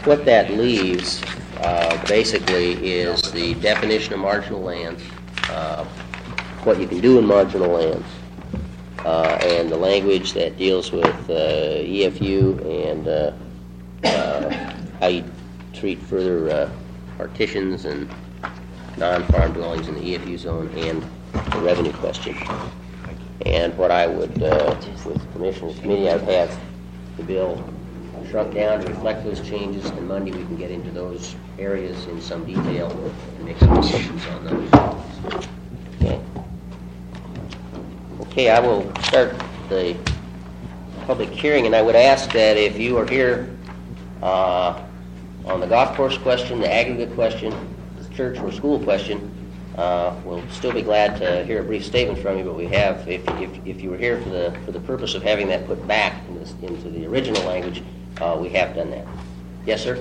what that leaves basically is the definition of marginal lands, what you can do in marginal lands, and the language that deals with EFU and how you treat further partitions and non-farm dwellings in the EFU zone, and the revenue question. And what I would, with the Commissioners Committee, I'd have the bill shrunk down to reflect those changes, and Monday we can get into those areas in some detail and make some decisions on those. Okay. Okay, I will start the public hearing, and I would ask that if you are here on the golf course question, the aggregate question, the church or school question, we'll still be glad to hear a brief statement from you, but we have, if you were here for the purpose of having that put back into the original language, we have done that. Yes, sir?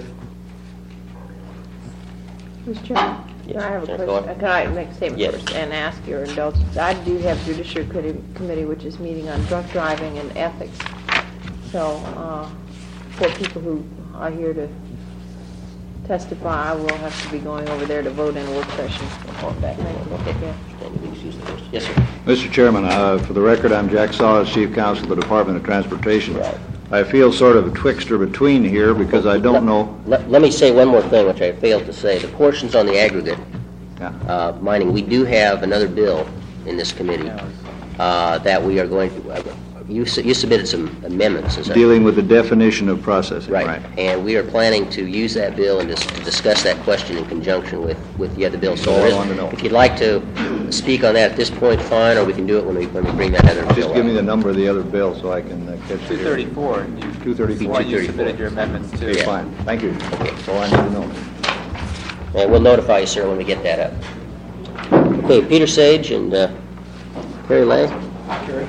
Mr. Chairman, Yes. I have a Go question. on. Can I make a statement Yes. first and ask your indulgence? I do have Judiciary Committee, which is meeting on drunk driving and ethics. So, for people who are here to testify, I will have to be going over there to vote in a work session. Back. Thank you. Yes, sir. Mr. Chairman, for the record, I'm Jack Saws, Chief Counsel of the Department of Transportation. Right. I feel sort of a twixter between here because I don't know. Let me say one more thing, which I failed to say. The portions on the aggregate mining, we do have another bill in this committee that we are going to. You submitted some amendments. Dealing with the definition of processing. Right. And we are planning to use that bill and to discuss that question in conjunction with the other bill. So all I want to know. if you'd like to speak on that at this point, fine, or we can do it when we bring that other bill Just give up. me the number of the other bill so I can catch it. 234. 234. One you submitted your amendments to. Yeah. Fine. Thank you. That's all I need to know. And we'll notify you, sir, when we get that up. Okay, Peter Sage and Perry Lay. Sure.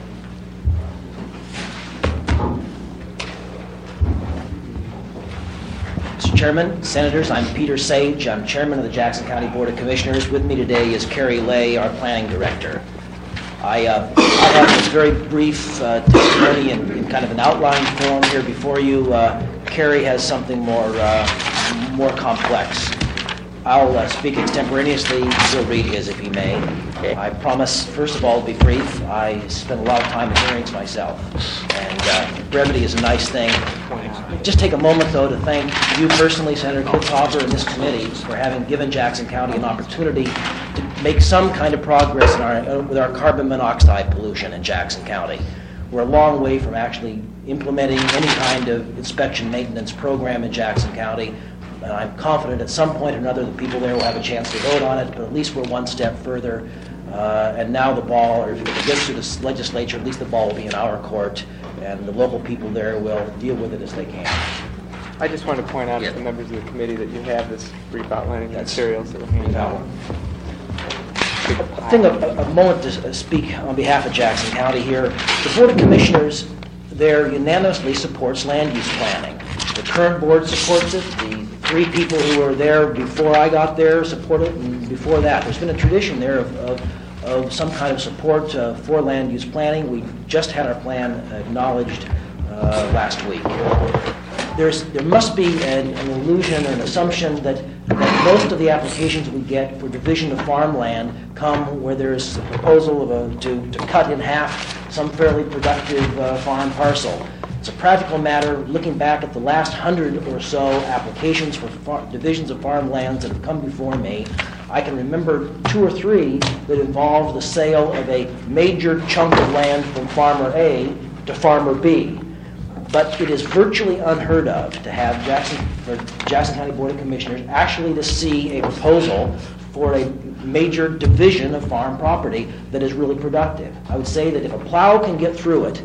Mr. Chairman, Senators, I'm Peter Sage. I'm Chairman of the Jackson County Board of Commissioners. With me today is Carrie Lay, our Planning Director. I have this very brief testimony in kind of an outline form here before you. Carrie has something more complex. I'll speak extemporaneously. He'll read his if he may. Okay. I promise, first of all, to be brief. I spend a lot of time in hearings myself, and brevity is a nice thing. Just take a moment, though, to thank you personally, Senator Kitzhaber, and this committee for having given Jackson County an opportunity to make some kind of progress with our carbon monoxide pollution in Jackson County. We're a long way from actually implementing any kind of inspection maintenance program in Jackson County. And I'm confident at some point or another the people there will have a chance to vote on it, but at least we're one step further. And now the ball, or if it gets to the legislature, at least the ball will be in our court, and the local people there will deal with it as they can. I just want to point out to the members of the committee that you have this brief outlining materials that were handed out. A moment to speak on behalf of Jackson County here. The Board of Commissioners there unanimously supports land use planning. The current board supports it. The three people who were there before I got there support it, and before that. There's been a tradition there of some kind of support for land use planning. We just had our plan acknowledged last week. There must be an illusion or an assumption that most of the applications we get for division of farmland come where there's a proposal to cut in half some fairly productive farm parcel. It's a practical matter. Looking back at the last 100 or so applications for divisions of farmlands that have come before me, I can remember 2 or 3 that involved the sale of a major chunk of land from farmer A to farmer B. But it is virtually unheard of to have Jackson County Board of Commissioners actually to see a proposal for a major division of farm property that is really productive. I would say that if a plow can get through it,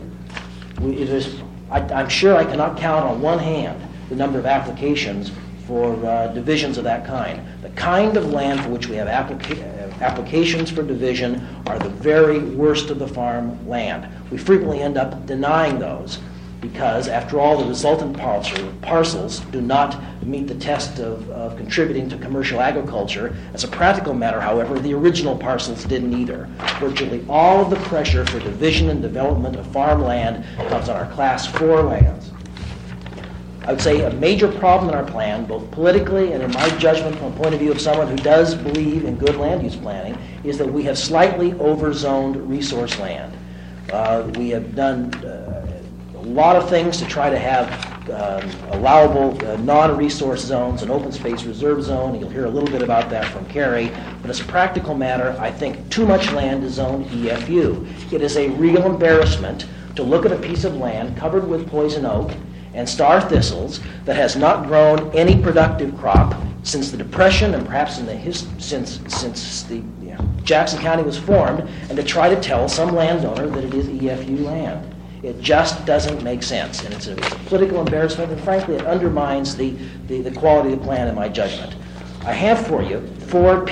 I'm sure I cannot count on one hand the number of applications for divisions of that kind. The kind of land for which we have applications for division are the very worst of the farm land. We frequently end up denying those because, after all, the resultant parcels do not meet the test of contributing to commercial agriculture. As a practical matter, however, the original parcels didn't either. Virtually all of the pressure for division and development of farmland comes on our Class 4 lands. I would say a major problem in our plan, both politically and in my judgment from a point of view of someone who does believe in good land use planning, is that we have slightly overzoned resource land. We have done a lot of things to try to have allowable non-resource zones, an open space reserve zone. You'll hear a little bit about that from Carrie. But as a practical matter, I think too much land is zoned EFU. It is a real embarrassment to look at a piece of land covered with poison oak and star thistles that has not grown any productive crop since the Depression and perhaps in the since the Jackson County was formed, and to try to tell some landowner that it is EFU land. It just doesn't make sense, and it's a political embarrassment, and frankly, it undermines the quality of the plan in my judgment. I have for you four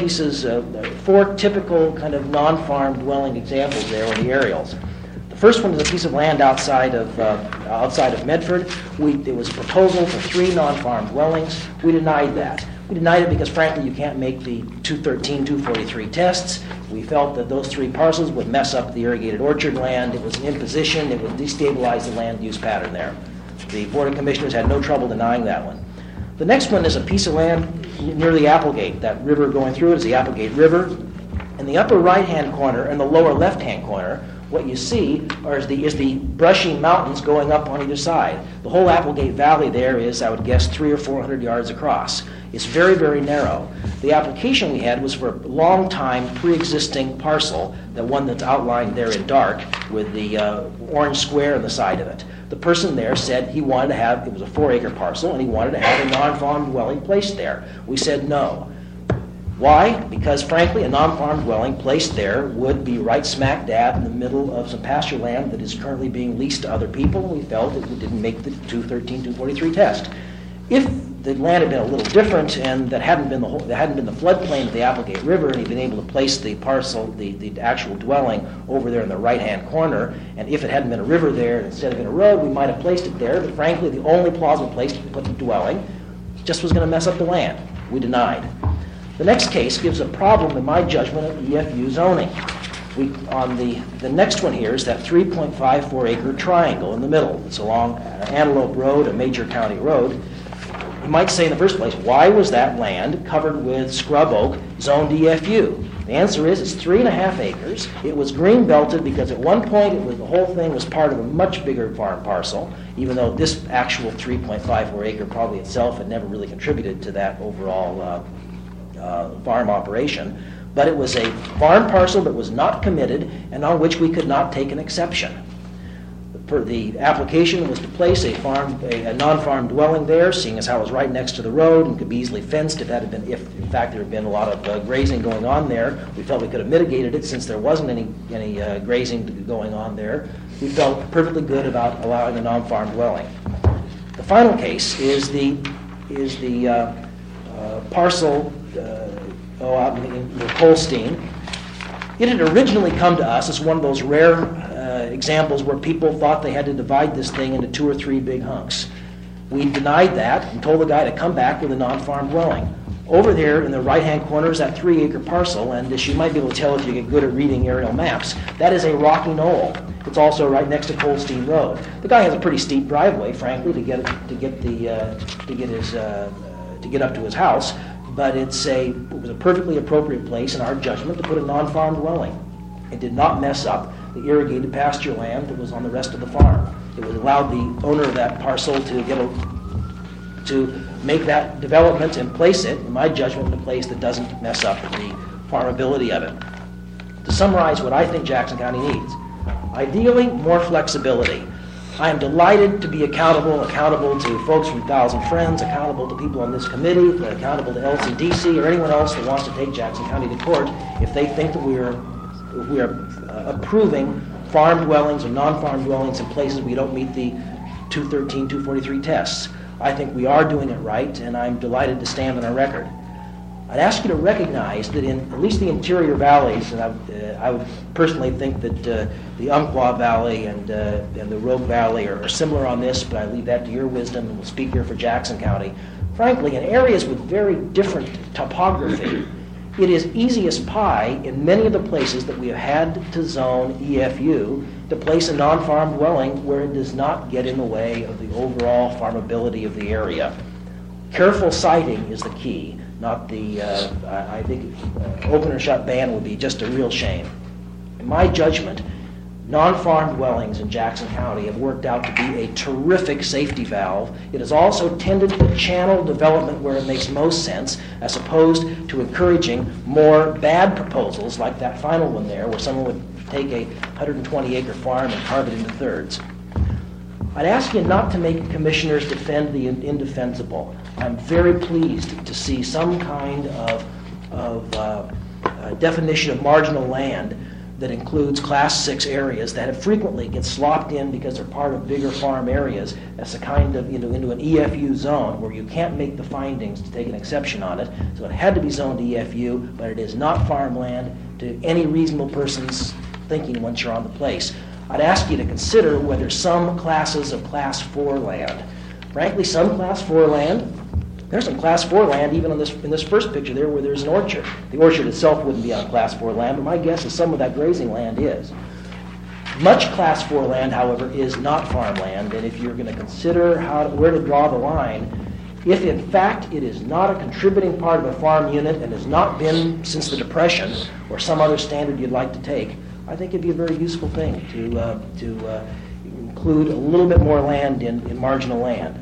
typical kind of non-farm dwelling examples there in the aerials. The first one is a piece of land outside of Medford. It was a proposal for 3 non-farm dwellings. We denied that. We denied it because, frankly, you can't make the 213, 243 tests. We felt that those 3 parcels would mess up the irrigated orchard land. It was an imposition. It would destabilize the land use pattern there. The Board of Commissioners had no trouble denying that one. The next one is a piece of land near the Applegate. That river going through it is the Applegate River. In the upper right-hand corner and the lower left-hand corner, what you see is the brushy mountains going up on either side. The whole Applegate Valley there is, I would guess, 300 or 400 yards across. It's very, very narrow. The application we had was for a long-time pre-existing parcel, the one that's outlined there in dark with the orange square on the side of it. The person there said he wanted to have, it was a 4-acre parcel, and he wanted to have a non-farm dwelling placed there. We said no. Why? Because, frankly, a non-farm dwelling placed there would be right smack dab in the middle of some pasture land that is currently being leased to other people, and we felt it didn't make the 213, 243 test. If the land had been a little different and that hadn't been the floodplain of the Applegate River, and he'd been able to place the parcel, the actual dwelling over there in the right-hand corner, and if it hadn't been a river there instead of been a road, we might have placed it there, but frankly, the only plausible place to put the dwelling just was going to mess up the land. We denied. The next case gives a problem, in my judgment, of EFU zoning. The next one here is that 3.54-acre triangle in the middle. It's along Antelope Road, a major county road. You might say in the first place, why was that land covered with scrub oak zoned EFU? The answer is it's 3.5 acres. It was green belted because at one point the whole thing was part of a much bigger farm parcel, even though this actual 3.54 acre probably itself had never really contributed to that overall farm operation. But it was a farm parcel that was not committed and on which we could not take an exception. The application was to place a non-farm dwelling there, seeing as how it was right next to the road and could be easily fenced if in fact there had been a lot of grazing going on there. We felt we could have mitigated it since there wasn't any grazing going on there. We felt perfectly good about allowing a non-farm dwelling. The final case is the parcel out in Holstein. It had originally come to us as one of those rare examples where people thought they had to divide this thing into 2 or 3 big hunks. We denied that and told the guy to come back with a non-farm dwelling. Over there in the right-hand corner is that 3-acre parcel, and as you might be able to tell if you get good at reading aerial maps, that is a rocky knoll. It's also right next to Holstein Road. The guy has a pretty steep driveway, frankly, to get up to his house, but it was a perfectly appropriate place in our judgment to put a non-farm dwelling. It did not mess up the irrigated pasture land that was on the rest of the farm. It would allow the owner of that parcel to make that development and place it, in my judgment, in a place that doesn't mess up the farmability of it. To summarize what I think Jackson County needs, ideally, more flexibility. I am delighted to be accountable to folks from Thousand Friends, accountable to people on this committee, accountable to LCDC or anyone else that wants to take Jackson County to court if they think that we are approving farm dwellings or non-farm dwellings in places we don't meet the 213, 243 tests. I think we are doing it right, and I'm delighted to stand on our record. I'd ask you to recognize that in at least the interior valleys, and I would personally think that the Umpqua Valley and the Rogue Valley are similar on this, but I leave that to your wisdom and will speak here for Jackson County. Frankly, in areas with very different topography, it is easy as pie in many of the places that we have had to zone EFU to place a non-farm dwelling where it does not get in the way of the overall farmability of the area. Careful siting is the key, not the, I think, open or shut ban would be just a real shame. In my judgment, non-farm dwellings in Jackson County have worked out to be a terrific safety valve. It has also tended to channel development where it makes most sense, as opposed to encouraging more bad proposals like that final one there, where someone would take a 120-acre farm and carve it into thirds. I'd ask you not to make commissioners defend the indefensible. I'm very pleased to see some kind of definition of marginal land that includes Class 6 areas that have frequently get slopped in because they're part of bigger farm areas as a kind of into an EFU zone where you can't make the findings to take an exception on it. So it had to be zoned EFU, but it is not farmland to any reasonable person's thinking once you're on the place. I'd ask you to consider whether some classes of Class 4 land, frankly, some Class 4 land, there's some Class 4 land even in this first picture there where there's an orchard. The orchard itself wouldn't be on Class 4 land, but my guess is some of that grazing land is. Much Class 4 land, however, is not farmland, and if you're going to consider where to draw the line, if in fact it is not a contributing part of a farm unit and has not been since the Depression or some other standard you'd like to take, I think it'd be a very useful thing to include a little bit more land in marginal land.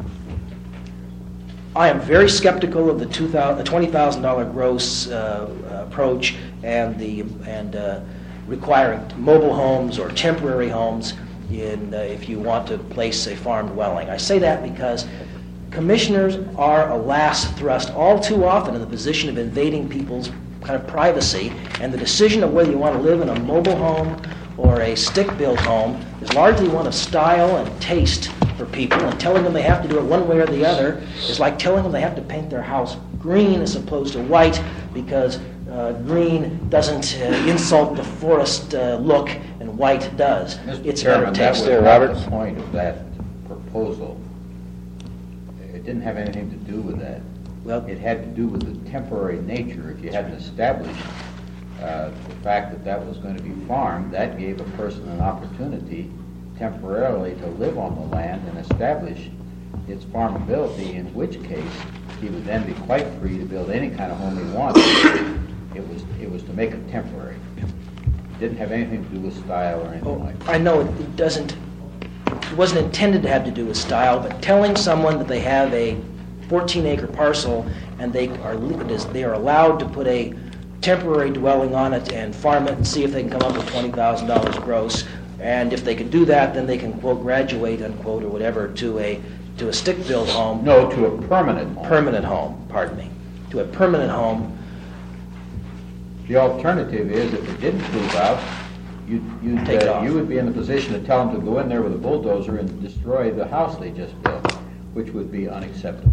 I am very skeptical of the $20,000 gross approach and requiring mobile homes or temporary homes if you want to place a farm dwelling. I say that because commissioners are, alas, thrust all too often in the position of invading people's kind of privacy, and the decision of whether you want to live in a mobile home or a stick-built home is largely one of style and taste for people, and telling them they have to do it one way or the other is like telling them they have to paint their house green as opposed to white because green doesn't insult the forest look and white does. It's better taste. That was not the point of that proposal. It didn't have anything to do with that. Well, it had to do with the temporary nature. If you hadn't established the fact that that was going to be farmed, that gave a person an opportunity temporarily to live on the land and establish its farmability, in which case he would then be quite free to build any kind of home he wanted. It was to make it temporary. It didn't have anything to do with style or anything like that. I know it doesn't. It wasn't intended to have to do with style, but telling someone that they have a 14-acre parcel and they are allowed to put a temporary dwelling on it and farm it and see if they can come up with $20,000 gross. And if they can do that, then they can, quote, graduate, unquote, or whatever, to a stick-built home. No, to a permanent home. Permanent home, pardon me. To a permanent home. The alternative is, if it didn't prove out, you would be in the position to tell them to go in there with a bulldozer and destroy the house they just built, which would be unacceptable.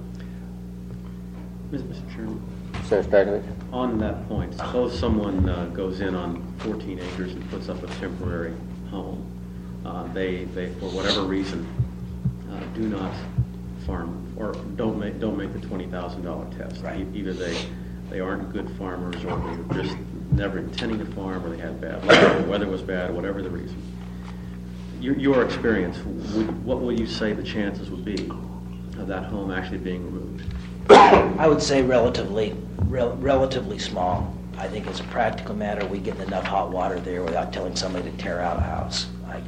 Mr. Chairman, Senator Starkovich? on that point, suppose someone goes in on 14 acres and puts up a temporary home. They for whatever reason, do not farm or don't make the $20,000 test. Right. Either they aren't good farmers, or they're just never intending to farm, or they had bad luck, or the weather was bad, or whatever the reason. Your experience, what would you say the chances would be of that home actually being removed? I would say relatively small. I think as a practical matter, we get enough hot water there without telling somebody to tear out a house.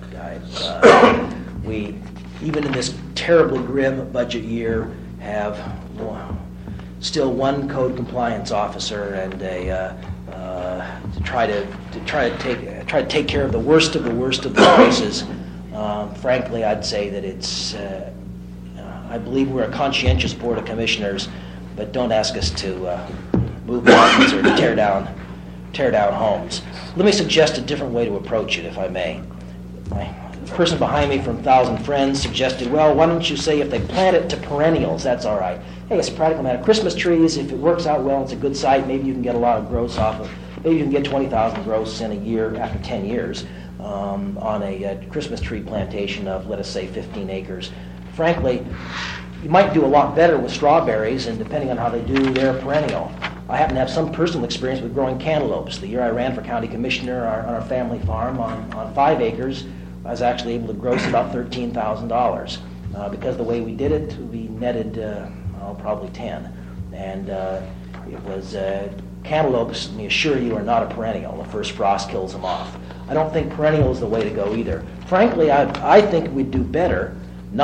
We, even in this terribly grim budget year, have still one code compliance officer and to try to take care of the worst of the cases. Frankly, I'd say that it's. I believe we're a conscientious board of commissioners, but don't ask us to move mountains or to tear down homes. Let me suggest a different way to approach it, if I may. The person behind me from Thousand Friends suggested, well, why don't you say if they plant it to perennials, that's all right. Hey, it's a practical matter. Christmas trees, if it works out well, it's a good site, maybe you can get a lot of gross off of, maybe you can get 20,000 gross in a year after 10 years on a Christmas tree plantation of, let us say, 15 acres. Frankly, you might do a lot better with strawberries, and depending on how they do, they're perennial. I happen to have some personal experience with growing cantaloupes. The year I ran for county commissioner on our family farm on 5 acres, I was actually able to gross about $13,000. Because the way we did it, we netted probably 10. And it was cantaloupes, let me assure you, are not a perennial. The first frost kills them off. I don't think perennial is the way to go either. Frankly, I think we'd do better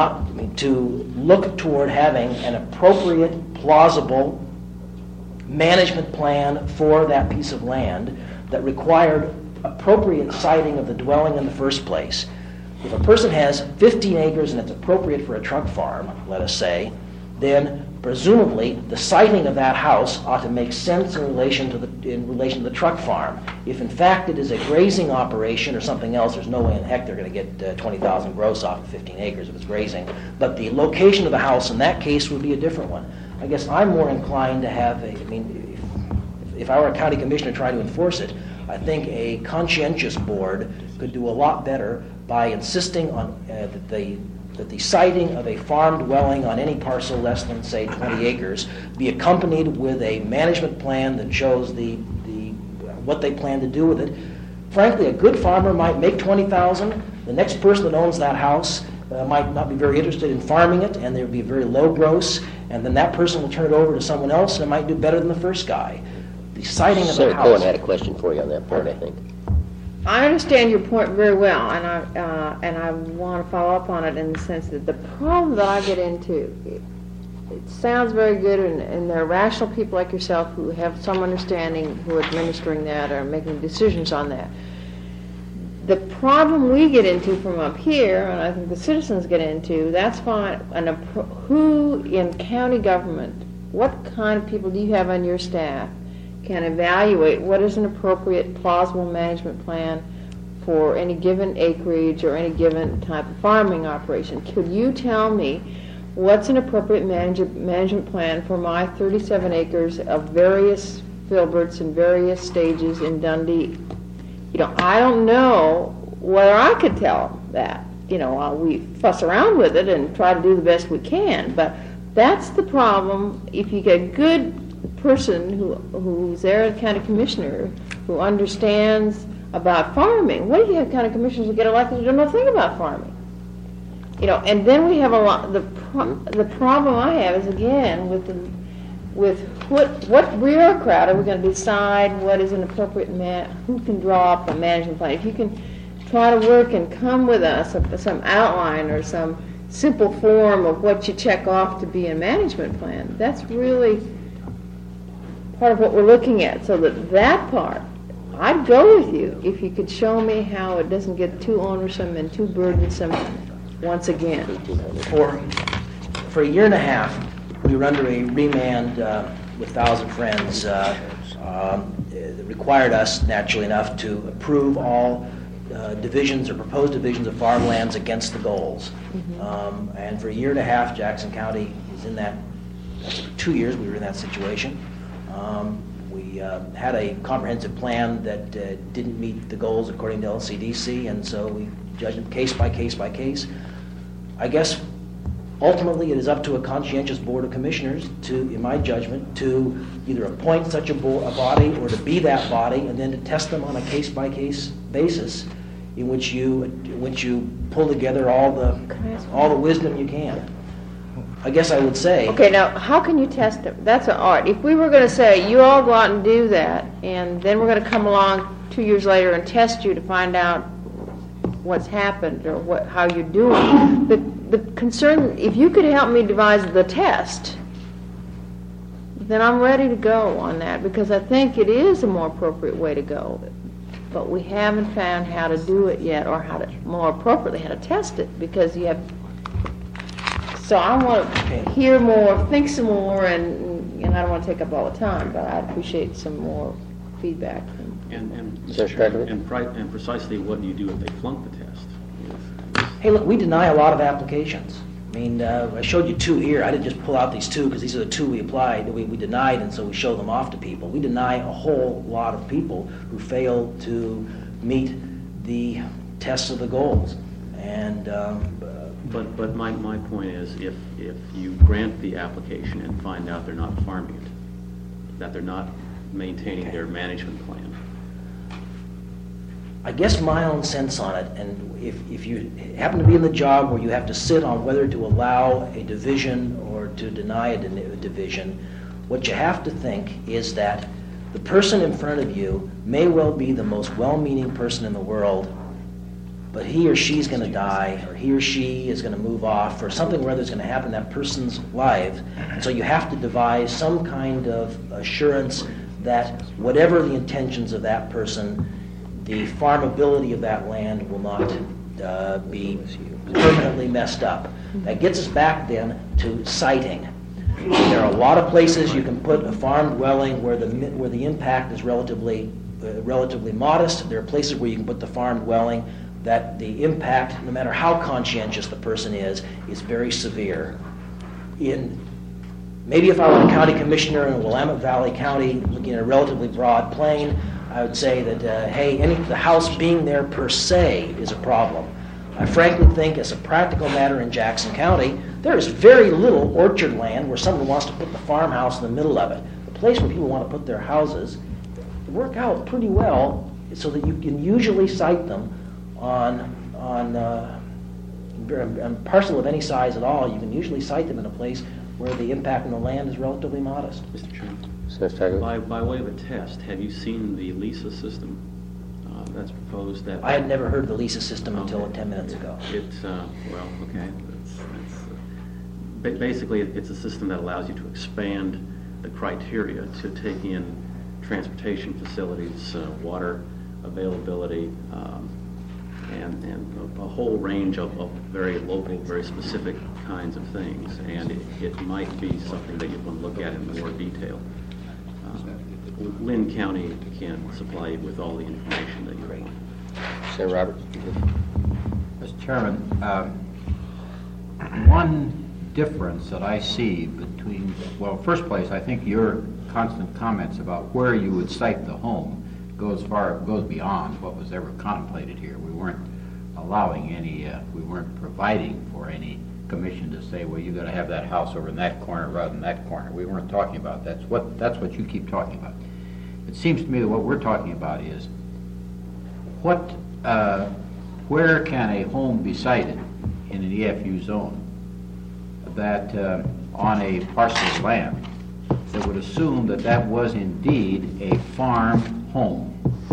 to look toward having an appropriate, plausible management plan for that piece of land that required appropriate siting of the dwelling in the first place. If a person has 15 acres and it's appropriate for a truck farm, let us say, then presumably the siting of that house ought to make sense in relation to the truck farm. If in fact it is a grazing operation or something else, there's no way in heck they're going to get 20,000 gross off of 15 acres if it's grazing. But the location of the house in that case would be a different one. I guess I'm more inclined to have if I were a county commissioner trying to enforce it, I think a conscientious board could do a lot better by insisting on that the siting of a farm dwelling on any parcel less than, say, 20 acres be accompanied with a management plan that shows what they plan to do with it. Frankly, a good farmer might make $20,000. The next person that owns that house might not be very interested in farming it, and there would be a very low gross, and then that person will turn it over to someone else, and it might do better than the first guy. The siting of the Senator house... Cohen had a question for you on that point, I think. I understand your point very well, and I want to follow up on it in the sense that the problem that I get into, it sounds very good, and there are rational people like yourself who have some understanding, who are administering that or making decisions on that. The problem we get into from up here, and I think the citizens get into, that's fine. Who in county government, what kind of people do you have on your staff can evaluate what is an appropriate, plausible management plan for any given acreage or any given type of farming operation? Could you tell me what's an appropriate management plan for my 37 acres of various filberts in various stages in Dundee? I don't know whether I could tell that. We fuss around with it and try to do the best we can, but that's the problem. If you get a good person who's there as county commissioner who understands about farming, what do you have county commissioners who get elected who don't know a thing about farming? And then we have a lot. The problem I have is again with what bureaucrat are we going to decide what is an appropriate who can draw up a management plan? If you can try to work and come with us some outline or some simple form of what you check off to be a management plan, that's really part of what we're looking at. So that part, I'd go with you if you could show me how it doesn't get too onersome and too burdensome once again. For a year and a half, we were under a remand with 1,000 Friends that required us, naturally enough, to approve all divisions or proposed divisions of farmlands against the goals. Mm-hmm. And for a year and a half, Jackson County is in that. For 2 years, we were in that situation. We had a comprehensive plan that didn't meet the goals according to LCDC, and so we judged it case by case by case. I guess ultimately it is up to a conscientious board of commissioners to, in my judgment, to either appoint such a body or to be that body, and then to test them on a case by case basis, in which you pull together all the wisdom you can. I guess I would say... Okay, now, how can you test it? That's an art. If we were going to say, you all go out and do that, and then we're going to come along 2 years later and test you to find out what's happened or how you're doing, the concern, if you could help me devise the test, then I'm ready to go on that, because I think it is a more appropriate way to go. But we haven't found how to do it yet, or how to, more appropriately, how to test it, because you have... So I want to hear more, think some more, and I don't want to take up all the time, but I'd appreciate some more feedback. And Mr. Chairman? and precisely what do you do if they flunk the test? Hey, look, we deny a lot of applications. I mean, I showed you 2 here. I didn't just pull out these 2 because these are the 2 we applied, we denied, and so we show them off to people. We deny a whole lot of people who fail to meet the tests of the goals. And But my point is, if you grant the application and find out they're not farming it, that they're not maintaining their management plan. I guess my own sense on it, and if you happen to be in the job where you have to sit on whether to allow a division or to deny a division, what you have to think is that the person in front of you may well be the most well-meaning person in the world, but he or she's going to die, or he or she is going to move off, or something or other is going to happen in that person's life. And so you have to devise some kind of assurance that whatever the intentions of that person, the farmability of that land will not be permanently messed up. That gets us back then to siting. There are a lot of places you can put a farm dwelling where the impact is relatively modest. There are places where you can put the farm dwelling that the impact, no matter how conscientious the person is very severe. Maybe if I were a county commissioner in Willamette Valley County, looking at a relatively broad plain, I would say that, the house being there per se is a problem. I frankly think, as a practical matter in Jackson County, there is very little orchard land where someone wants to put the farmhouse in the middle of it. The place where people want to put their houses work out pretty well so that you can usually site them on a parcel of any size at all. You can usually site them in a place where the impact on the land is relatively modest. Mr. Chairman, Senator by way of a test, have you seen the LISA system that's proposed? That I had never heard of the LISA system until 10 minutes ago. It's, okay. Basically, it's a system that allows you to expand the criteria to take in transportation facilities, water availability, and a whole range of very local, very specific kinds of things. And it might be something that you want to look at in more detail. Lynn County can supply you with all the information that you want. Senator Roberts. Mr. Chairman, one difference that I see between, well, first place, I think your constant comments about where you would site the home goes beyond what was ever contemplated here. We weren't allowing any, we weren't providing for any commission to say, well, you got to have that house over in that corner rather than that corner. We weren't talking about that. That's what you keep talking about. It seems to me that what we're talking about is where can a home be sited in an EFU zone that on a parcel of land that would assume that that was indeed a farm home.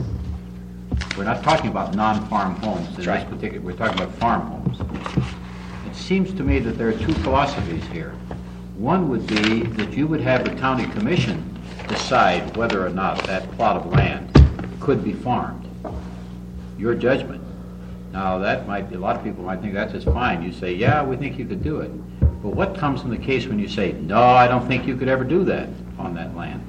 We're not talking about non-farm homes in this particular, we're talking about farm homes. It seems to me that there are two philosophies here. One would be that you would have the county commission decide whether or not that plot of land could be farmed. Your judgment. Now that might be, a lot of people might think that's just fine. You say, yeah, we think you could do it. But what comes in the case when you say, no, I don't think you could ever do that on that land?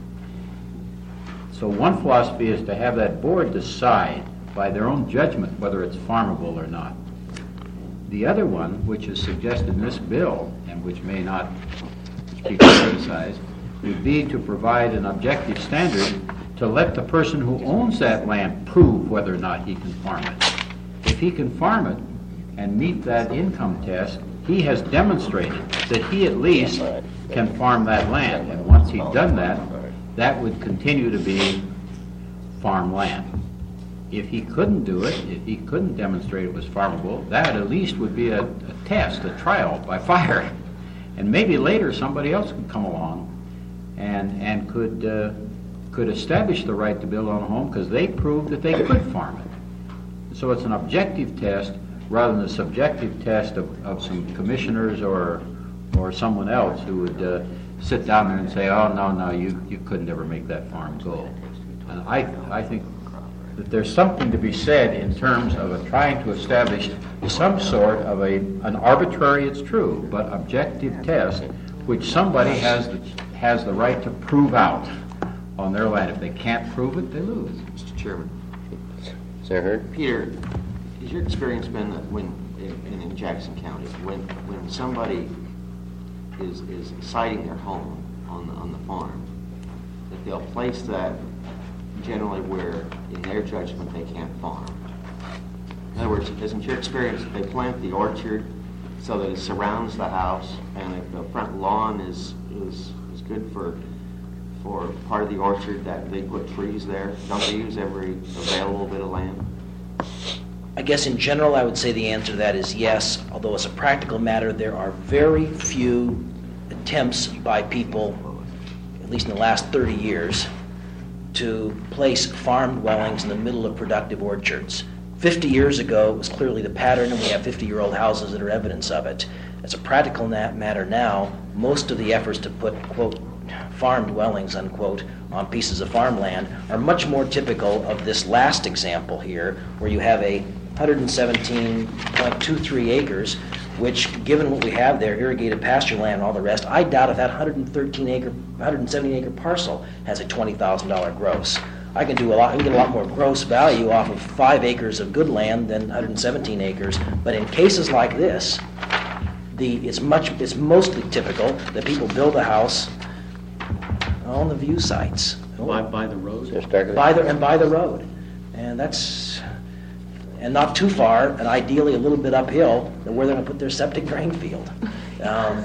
So one philosophy is to have that board decide by their own judgment whether it's farmable or not. The other one, which is suggested in this bill, and which may not be criticized, would be to provide an objective standard to let the person who owns that land prove whether or not he can farm it. If he can farm it and meet that income test, he has demonstrated that he at least can farm that land. And once he's done that, that would continue to be farm land. If he couldn't do it, if he couldn't demonstrate it was farmable, that at least would be a test, a trial by fire. And maybe later somebody else could come along and could establish the right to build on a home because they proved that they could farm it. So it's an objective test rather than a subjective test of some commissioners or someone else who would sit down there and say, oh, no, you couldn't ever make that farm go. And I think that there's something to be said in terms of trying to establish some sort of an arbitrary, it's true, but objective test which somebody has the right to prove out on their land. If they can't prove it, they lose. Mr. Chairman. Senator Hurd. Peter, has your experience been that when in Jackson County, when somebody is siting their home on the farm, that they'll place that generally where, in their judgment, they can't farm? In other words, isn't your experience that they plant the orchard so that it surrounds the house, and if the front lawn is good for for part of the orchard that they put trees there? Don't they use every available bit of land? I guess in general, I would say the answer to that is yes, although as a practical matter, there are very few attempts by people, at least in the last 30 years, to place farm dwellings in the middle of productive orchards. 50 years ago, it was clearly the pattern, and we have 50-year-old houses that are evidence of it. As a practical matter now, most of the efforts to put, quote, farm dwellings, unquote, on pieces of farmland are much more typical of this last example here, where you have a 117.23 acres, which, given what we have there, irrigated pasture land and all the rest, I doubt if that 117-acre parcel has a $20,000 gross. I can do a lot. I can get a lot more gross value off of 5 acres of good land than 117 acres. But in cases like this, it's mostly typical that people build a house on the view sites. By the road? By the road, and not too far, and ideally a little bit uphill, where they're going to put their septic drain field. But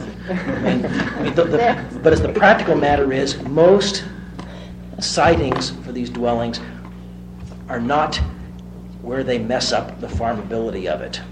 as the practical matter is, most sightings for these dwellings are not where they mess up the farmability of it.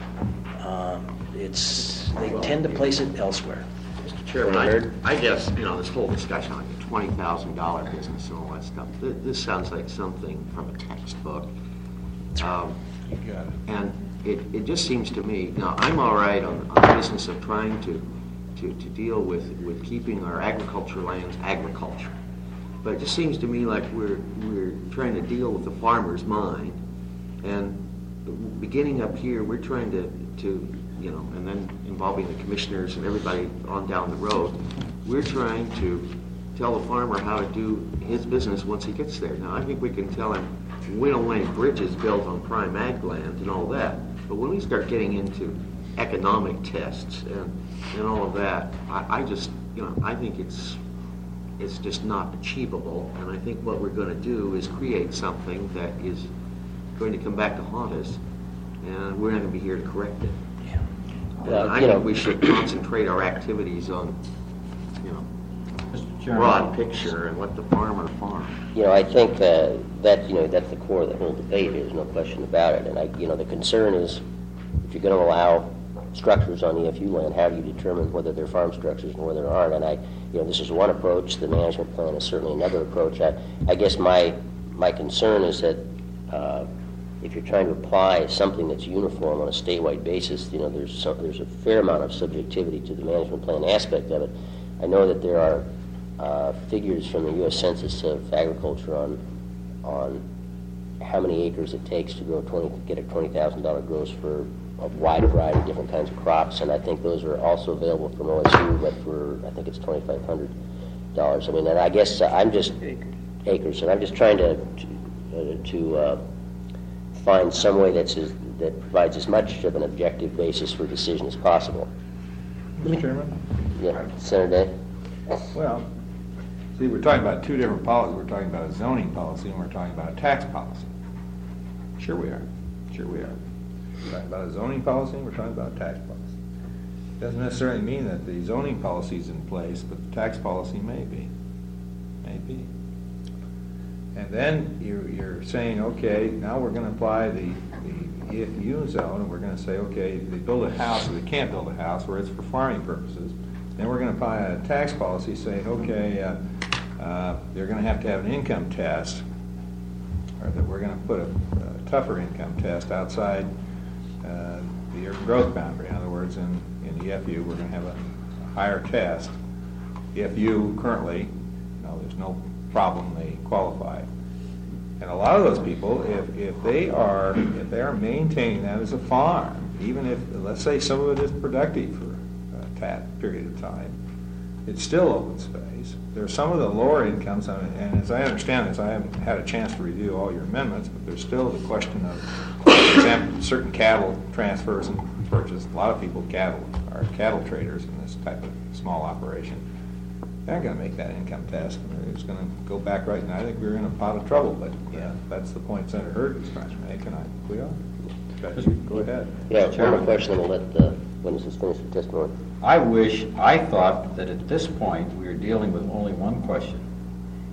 They tend to place it elsewhere. Mr. Chairman, I guess, this whole discussion on the $20,000 business and all that stuff, this sounds like something from a textbook. You got it. And it just seems to me, now I'm all right on the business of trying to deal with keeping our agriculture lands agriculture. But it just seems to me like we're trying to deal with the farmer's mind. And beginning up here, we're trying to and then involving the commissioners and everybody on down the road, we're trying to tell the farmer how to do his business once he gets there. Now, I think we can tell him we don't want any bridges built on prime ag land and all that. But when we start getting into economic tests and all of that, I just, I think it's just not achievable. And I think what we're going to do is create something that is going to come back to haunt us, and we're not going to be here to correct it. Well, I think we should concentrate our activities on, Mr. Chairman. broad picture and let the farmer farm. I think that's the core of the whole debate. There's no question about it. And the concern is, if you're going to allow structures on EFU land, how do you determine whether they're farm structures and whether they aren't? And this is one approach. The management plan is certainly another approach. I guess my concern is that if you're trying to apply something that's uniform on a statewide basis, there's a fair amount of subjectivity to the management plan aspect of it. I know that there are figures from the U.S. Census of Agriculture on how many acres it takes to get a $20,000 gross for a wide variety of different kinds of crops, and I think those are also available from OSU, but I think it's $2,500. And I guess I'm just acres, and I'm just trying to find some way that provides as much of an objective basis for decision as possible. Mr. Chairman? Yeah, Senator Day? Well, see, we're talking about two different policies. We're talking about a zoning policy and we're talking about a tax policy. Sure we are. We're talking about a zoning policy and we're talking about a tax policy. Doesn't necessarily mean that the zoning policy is in place, but the tax policy may be. And then you're saying, okay, now we're going to apply the EFU zone, and we're going to say, okay, they build a house or they can't build a house where it's for farming purposes. Then we're going to apply a tax policy saying, okay, they're going to have an income test, or that we're going to put a tougher income test outside the urban growth boundary. In other words, in EFU, we're going to have a higher test. EFU currently, there's no problem, they qualify. And a lot of those people, if they are maintaining that as a farm, even if, let's say, some of it is productive for a period of time, it's still open space. There's some of the lower incomes, and as I understand this, I haven't had a chance to review all your amendments, but there's still the question of, for example, certain cattle transfers and purchases. A lot of people are cattle traders in this type of small operation. They're not going to make that income test. They're just going to go back right now. I think we're in a pot of trouble, but that's the point Senator Hurd was trying to make, and we are. Go ahead. Yeah, one more question, and we'll let the witnesses finish the testimony. I thought that at this point we were dealing with only one question,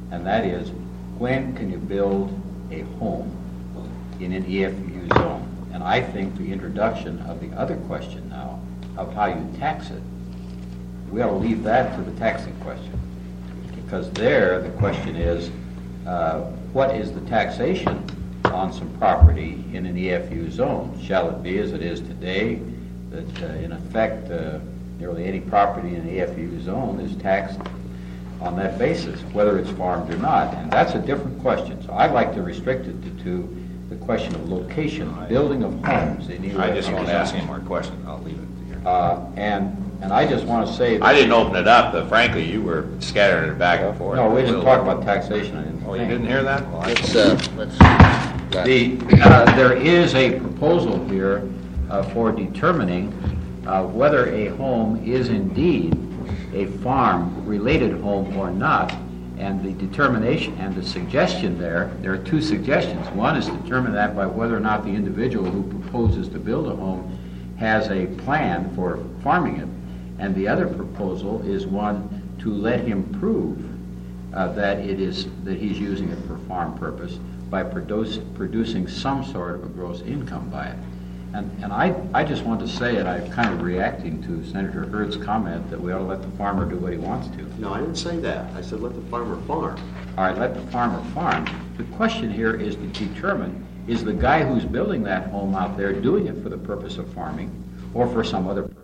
and that is, when can you build a home in an EFU zone? And I think the introduction of the other question now, of how you tax it, we ought to leave that to the taxing question. Because there, the question is, what is the taxation on some property in an EFU zone? Shall it be as it is today, that in effect, nearly any property in an EFU zone is taxed on that basis, whether it's farmed or not? And that's a different question. So I'd like to restrict it to the question of location, building of homes in EFU I just won't ask any zones. more questions. I'll leave it here. And I just want to say that... I didn't open it up, but frankly, you were scattering it back and forth. No, we didn't talk about taxation. I didn't Oh, you think. didn't hear that? Well, There is a proposal here for determining whether a home is indeed a farm-related home or not, and the determination and the suggestion there are two suggestions. One is to determine that by whether or not the individual who proposes to build a home has a plan for farming it, and the other proposal is one to let him prove that he's using it for farm purpose by producing some sort of a gross income by it. And I just want to say, and I'm kind of reacting to Senator Hurd's comment that we ought to let the farmer do what he wants to. No, I didn't say that. I said let the farmer farm. All right, let the farmer farm. The question here is to determine, is the guy who's building that home out there doing it for the purpose of farming or for some other purpose?